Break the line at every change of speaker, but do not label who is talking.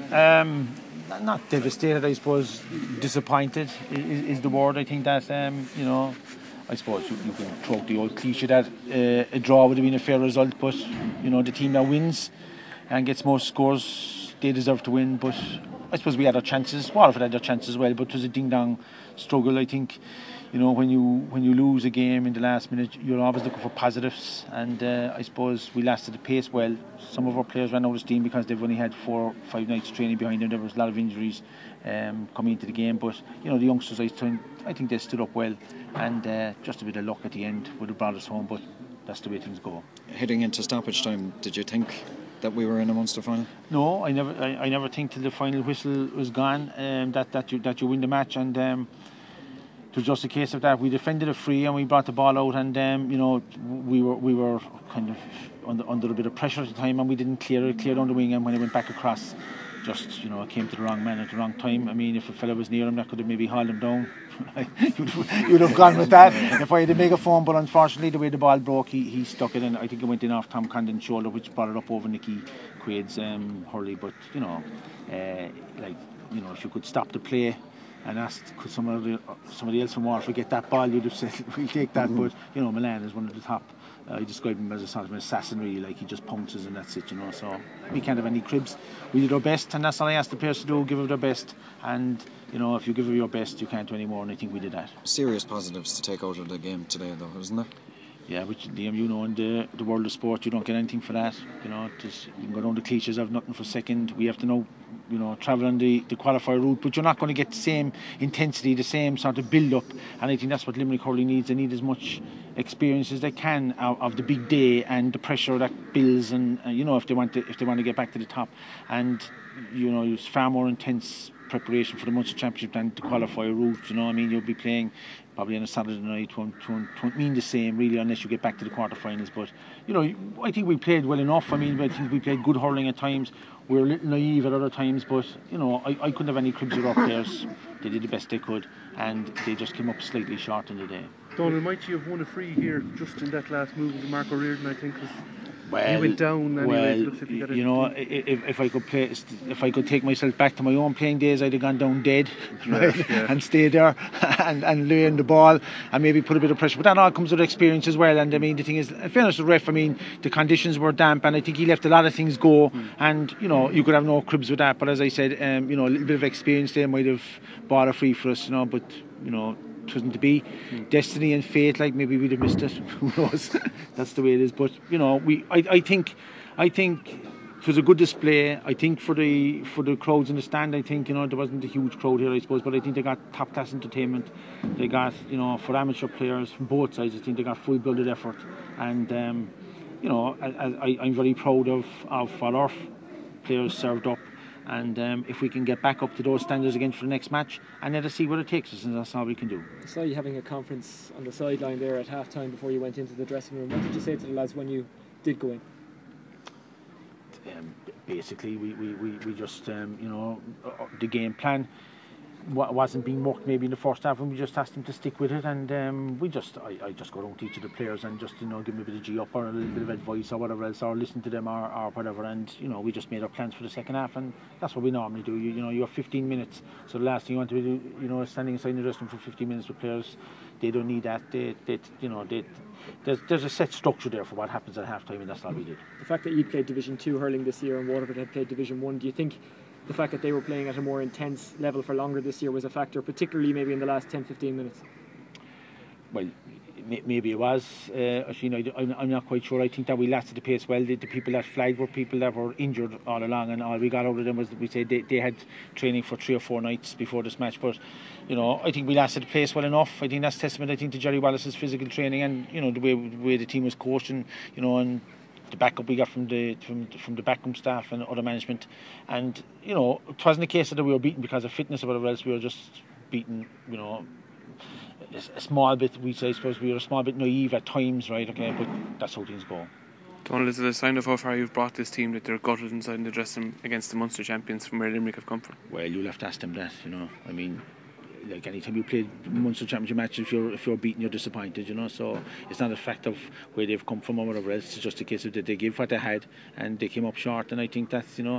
Not devastated, I suppose. Disappointed is the word. I think that I suppose you can throw the old cliche that a draw would have been a fair result, but the team that wins and gets more scores, they deserve to win. But I suppose we had our chances. Waterford had their chances as well, but it was a ding-dong struggle. I think when you lose a game in the last minute, you're always looking for positives, and I suppose we lasted the pace well. Some of our players ran out of steam because they've only had 4 or 5 nights of training behind them. There was a lot of injuries coming into the game, but the youngsters, I think they stood up well, and just a bit of luck at the end would have brought us home, but that's the way things go.
Heading into stoppage time, did you think that we were in a Munster final?
No, I never think till the final whistle was gone that you win the match, and it was just a case of that we defended it free and we brought the ball out, and we were kind of under a bit of pressure at the time, and we didn't clear down the wing, and when it went back across, just it came to the wrong man at the wrong time. I mean, if a fella was near him, that could have maybe hauled him down. you'd have gone with that if I had a megaphone, but unfortunately the way the ball broke, he stuck it in. I think it went in off Tom Condon's shoulder, which brought it up over Nicky Quaid's hurley. But if you could stop the play and asked could somebody else from Waterford get that ball, you'd have said we'll take that. But Milan is one of the top. I describe him as a sort of an assassin, really, like he just pounces and that's it, so we can't have any cribs. We did our best, and that's all I asked the players to do, give it their best, and if you give it your best, you can't do any more, and I think we did that.
Serious positives to take out of the game today, though, isn't there?
Yeah, which Liam, in the world of sport, you don't get anything for that. You can go down the cliches of nothing for second. We have to know, travel on the qualifier route, but you're not going to get the same intensity, the same sort of build-up, and I think that's what Limerick hurling needs. They need as much experience as they can of the big day and the pressure that builds, and if they want to get back to the top, and it's far more intense preparation for the Munster Championship than the qualifier route. You'll be playing probably on a Saturday night. Won't mean the same really unless you get back to the quarterfinals. But I think we played well enough. I think we played good hurling at times. We were a little naive at other times, but I couldn't have any cribs with our players. They did the best they could, and they just came up slightly short in the day.
Donald, might you have won a free here just in that last move with Mark O'Riordan, I think? You went down anyway.
If I could take myself back to my own playing days, I'd have gone down dead, right? Yeah. And stayed there and lay in the ball and maybe put a bit of pressure. But that all comes with experience as well. And I mean, the thing is, in fairness to the ref, the conditions were damp, and I think he left a lot of things go. And you could have no cribs with that. But as I said, a little bit of experience there might have bought a free for us, but it wasn't to be. Destiny and fate, like maybe we'd have missed it. Who knows? That's the way it is. But I think it was a good display. I think for the crowds in the stand, I think there wasn't a huge crowd here, I suppose, but I think they got top class entertainment. They got for amateur players from both sides. I think they got full-blooded effort, and I'm very proud of what our players served up. And if we can get back up to those standards again for the next match, and let us see what it takes us, and that's all we can do.
I saw you having a conference on the sideline there at half time before you went into the dressing room. What did you say to the lads when you did go in?
Basically, we just the game plan wasn't being worked maybe in the first half, and we just asked them to stick with it, and I just go around to each of the players and just give them a bit of G up or a little bit of advice or whatever else, or listen to them or whatever, and we just made our plans for the second half, and that's what we normally do. You have 15 minutes, so the last thing you want to do, standing inside the dressing room for 15 minutes with players, they don't need that. There's a set structure there for what happens at half time, and that's all we did.
The fact that you played Division 2 hurling this year and Waterford had played Division 1, do you think the fact that they were playing at a more intense level for longer this year was a factor, particularly maybe in the last 10-15 minutes?
Well, maybe it was. I'm not quite sure. I think that we lasted the pace well. The people that flagged were people that were injured all along, and all we got out of them was that we said they had training for 3 or 4 nights before this match. But I think we lasted the pace well enough. I think that's testament, I think, to Jerry Wallace's physical training and the way the team was coached, and and the backup we got from the backroom staff and other management. And it wasn't a case that we were beaten because of fitness or whatever else. We were just beaten, a small bit. I suppose we were a small bit naive at times, right? Okay, but that's how things go.
Donald, is it a sign of how far you've brought this team that they're gutted inside the dressing room against the Munster champions from where Limerick have come from?
Well, you'll have to ask them that. Like anytime you play Munster Championship match, if you're beaten, you're disappointed, so it's not a fact of where they've come from or whatever else. It's just a case of that they give what they had and they came up short, and I think that's